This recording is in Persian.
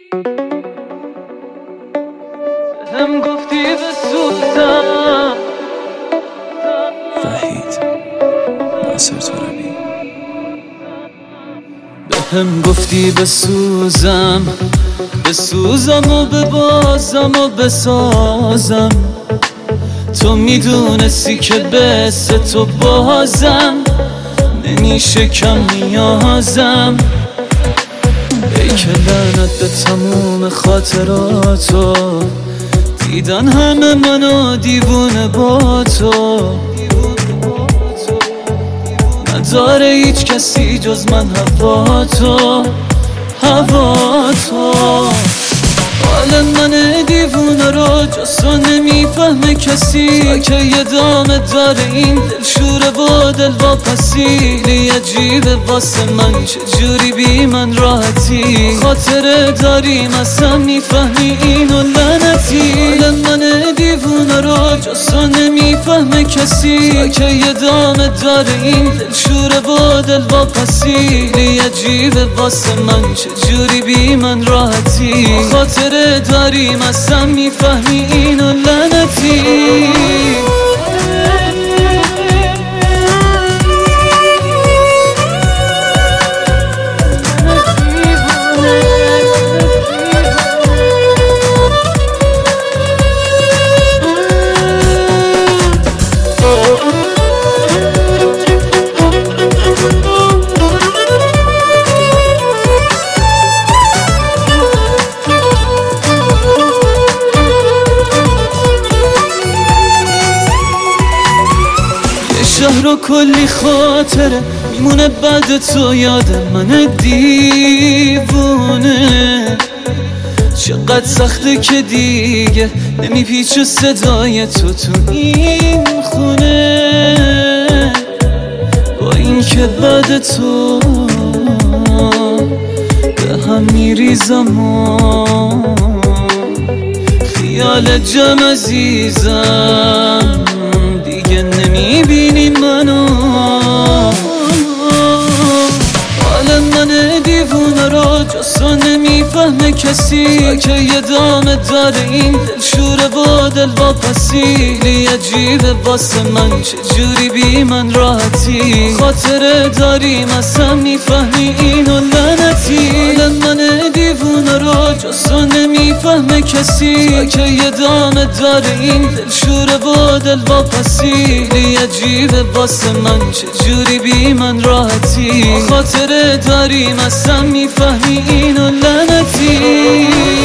هم گفتی بسوزم وحید ناصر ترابی. هم گفتی بسوزم و ببازم و بسازم، تو میدونستی که بس تو بازم نمیشه کم نیازم. ای که لعنت به تموم خاطراتو، دیدن همه منو دیوونه با تو، نداره هیچ کسی جز من هوا تو. حال من دیوونه رو جز تو نمیفهمه کسی، که یه دامه داره این دلشوره و دل واپسی. عجیبه واسه من چجوری بی من راحتی، خاطره داریم اصلا میفهمی اینو لعنتی. حال من دیوونه رو جز تو نمیفهمه کسی، که یه دامه داره این دلشوره و دل واپسی. عجیبه واسه من چجوری بی من راحتی، خاطره داریم اصلا میفهمی اینو لعنتی. شهر و کلی خاطره میمونه بعد تو، یاد من دیوونه. چقدر سخته که دیگه نمیپیچه صدای تو این خونه، با این که بعد تو به هم میریزم و خیال جمع عزیزم دیگه نمیبینی منو. حال من دیوونه رو جز تو نمیفهمه کسی، که یه دامه داره این دلشوره و دل واپسی. عجیبه واسه من چجوری بی من راحتی، خاطره داریم اصلا میفهمی اینو لعنتی. حال من دیوونه رو جز تو نمیفهمه کسی، که یه دامه داره این دلشوره و دل واپسی. عجیبه واسه من چجوری بی من راحتی، خاطره داریم اصلا میفهمی اینو لعنتی.